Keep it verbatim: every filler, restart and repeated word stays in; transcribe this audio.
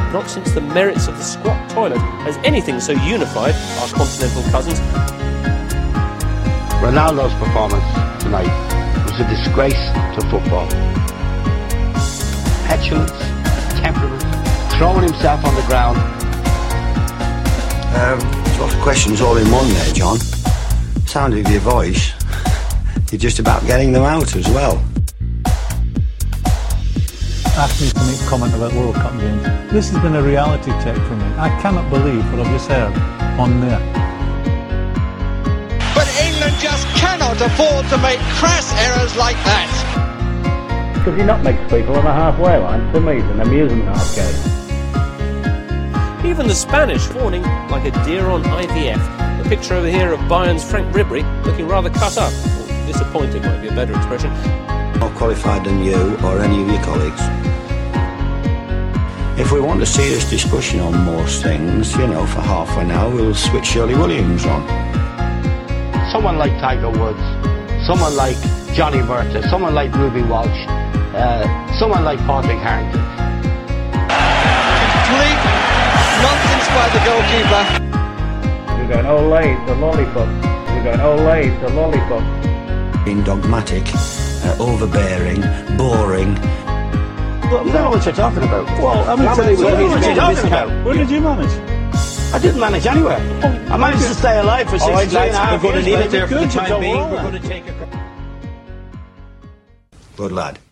not since the merits of the squat toilet has anything so unified our continental cousins. Ronaldo's performance tonight was a disgrace to football. Petulance, temperament, throwing himself on the ground. Um, a lot of questions all in one there, John. Sound of your voice, you're just about getting them out as well. Asked me to make a comment about World Cup games. This has been a reality check for me. I cannot believe what I've just heard on there. But England just cannot afford to make crass errors like that. Because he not makes people on the halfway line. To me, it's an amusement arcade. Even the Spanish fawning like a deer on I V F. The picture over here of Bayern's Frank Ribery looking rather cut up. Or disappointed might be a better expression. More qualified than you or any of your colleagues. If we want a serious discussion on most things, you know, for half an hour, we'll switch Shirley Williams on. Someone like Tiger Woods, someone like Johnny Murtagh, someone like Ruby Walsh, uh, someone like Patrick Harrington. Complete nonsense by the goalkeeper. We're going, oh, late, the lollipop. We're going, oh, late, the lollipop. Being dogmatic, uh, overbearing, boring. Well, you don't know what you're talking about. Well, I'm going to tell you what you're talking about. Where did you manage? I didn't manage anywhere. I managed to stay alive for six All right, three and a half we're going to years. leave it there for the Good, time you've being. done We're well going to take a... Good lad.